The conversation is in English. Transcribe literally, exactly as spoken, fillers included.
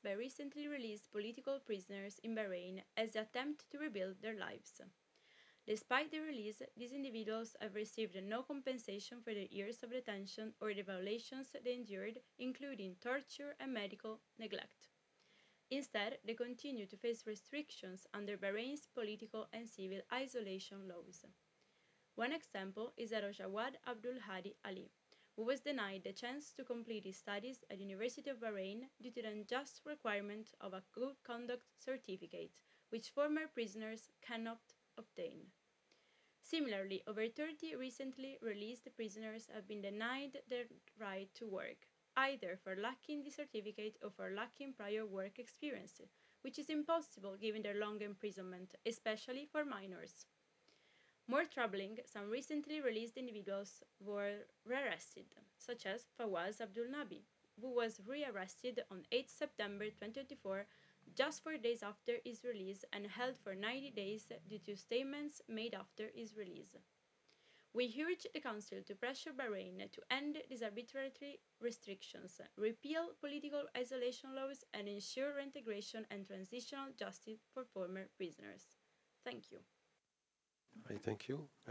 by recently released political prisoners in Bahrain as they attempt to rebuild their lives. Despite the release, these individuals have received no compensation for their years of detention or the violations they endured, including torture and medical neglect. Instead, they continue to face restrictions under Bahrain's political and civil isolation laws. One example is that of Jawad Abdul Hadi Ali, who was denied the chance to complete his studies at the University of Bahrain due to the unjust requirement of a good conduct certificate, which former prisoners cannot obtain. Similarly, over thirty recently released prisoners have been denied their right to work, either for lacking the certificate or for lacking prior work experience, which is impossible given their long imprisonment, especially for minors. More troubling, some recently released individuals were rearrested, such as Fawaz Abdul Nabi, who was rearrested on the eighth of September twenty twenty-four, just four days after his release, and held for ninety days due to statements made after his release. We urge the Council to pressure Bahrain to end these arbitrary restrictions, repeal political isolation laws, and ensure reintegration and transitional justice for former prisoners. Thank you. I thank you.